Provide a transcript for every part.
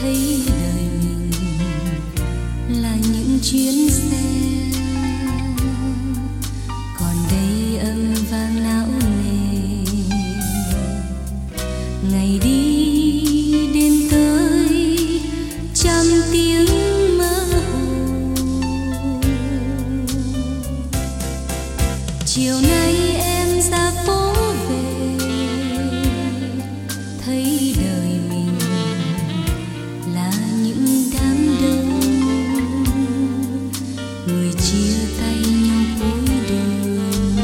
thấy đời mình là những chuyến xe, còn đây âm vang não nề. Ngày đi đêm tới trăm tiếng mơ hồ. Chiều nay em ra phố về, thấy đời mình là những đám đông, người chia tay nhau cuối đường.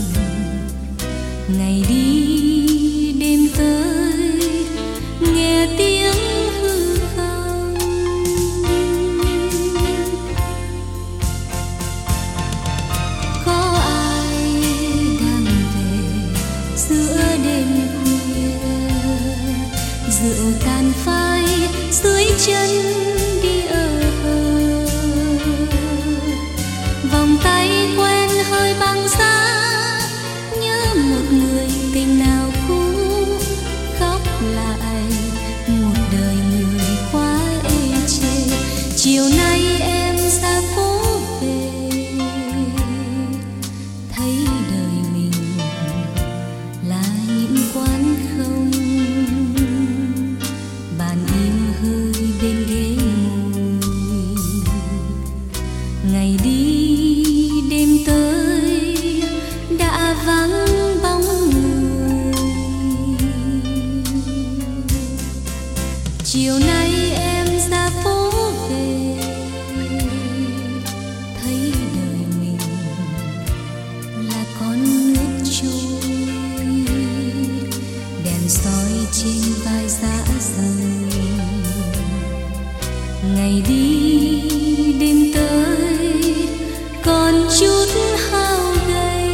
Ngày đi đêm tới nghe tiếng hư không. Có ai đang về giữa đêm khuya, rượu tàn phai dưới chân đi ở hờ. Vòng tay quen hơi băng giá, nhớ một người tình nào cũ, khóc lại một đời người quá ê chề. Chiều nay em ra phố về, thấy đời mình là những quán không, bàn im hơi bên ghế ngồi. Ngày đi đêm tới đã vắng bóng người. Chiều nay em ra phố về, thấy đời mình là con nước trôi, đèn soi trên vai dã rời. Ngày đi đêm tới còn chút hao gầy.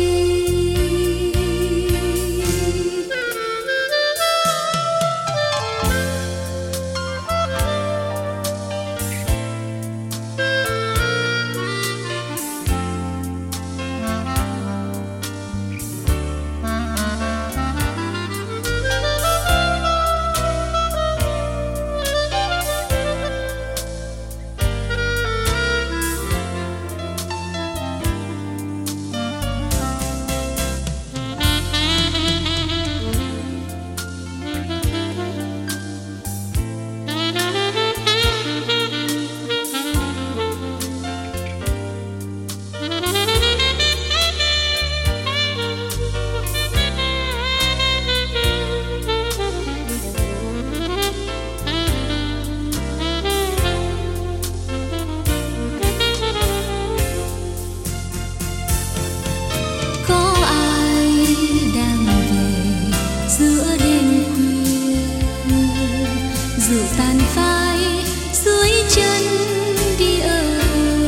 Rượu tàn phai dưới chân đi ở,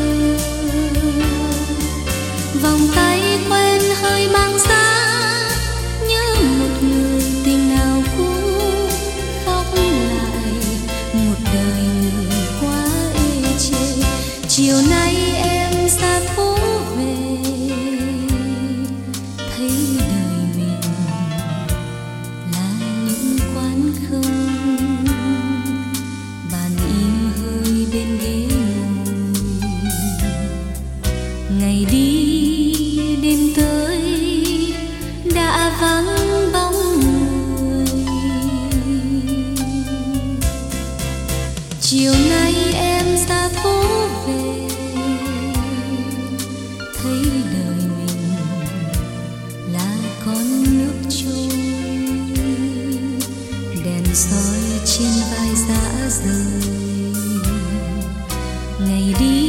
vòng tay quen hơi mang giá, nhớ một người tình nào cũ, khóc lại một đời người quá ê chề. Chiều nay em ra phố về, thấy đời mình là những quán không, bên ghế ngồi. Ngày đi đêm tới đã vắng bóng người. Chiều nay em ra phố về, thấy đời mình là con nước trôi, đèn soi trên vai dã rời. Ngày đi